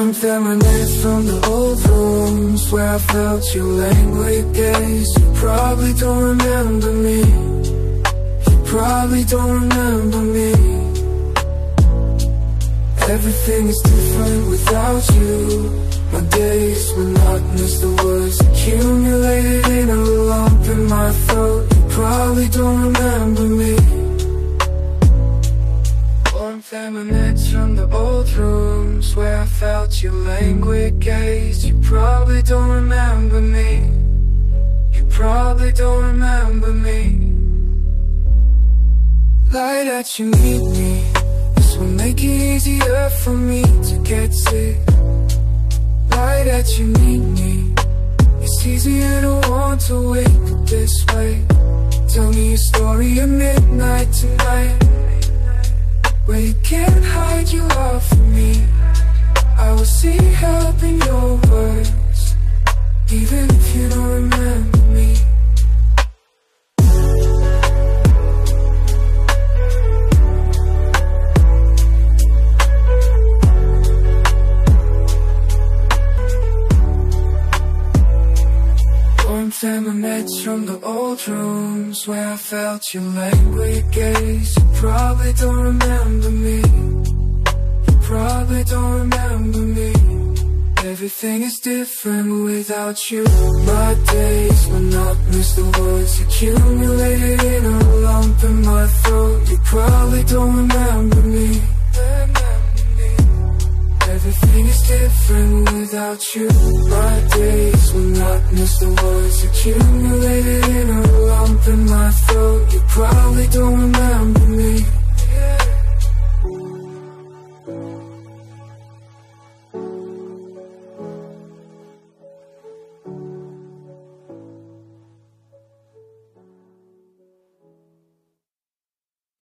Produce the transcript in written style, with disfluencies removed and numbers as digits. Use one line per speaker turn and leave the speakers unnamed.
Warmth emanates from the old rooms where I felt your languid gaze. You probably don't remember me. You probably don't remember me. Everything is different without you. My days monotonous, the words accumulated in a lump in my throat. You probably don't remember me. Warmth emanates from the old rooms where I felt your languid gaze. You probably don't remember me. You probably don't remember me. Light that you need me. This will make it easier for me to get sick. Light that you need me. It's easier to want to wake up this way. Tell me a story at midnight tonight, where you can't hide your love for me. I will seek help in your words, even if you don't remember me. Warmth emanates from the old rooms where I felt your languid gaze. You probably don't remember me. You probably don't remember me. Everything is different without you. My days monotonous, the words accumulated in a lump in my throat. You probably don't remember me. Everything is different without you. My days monotonous, the words accumulated in a lump in my throat. You probably don't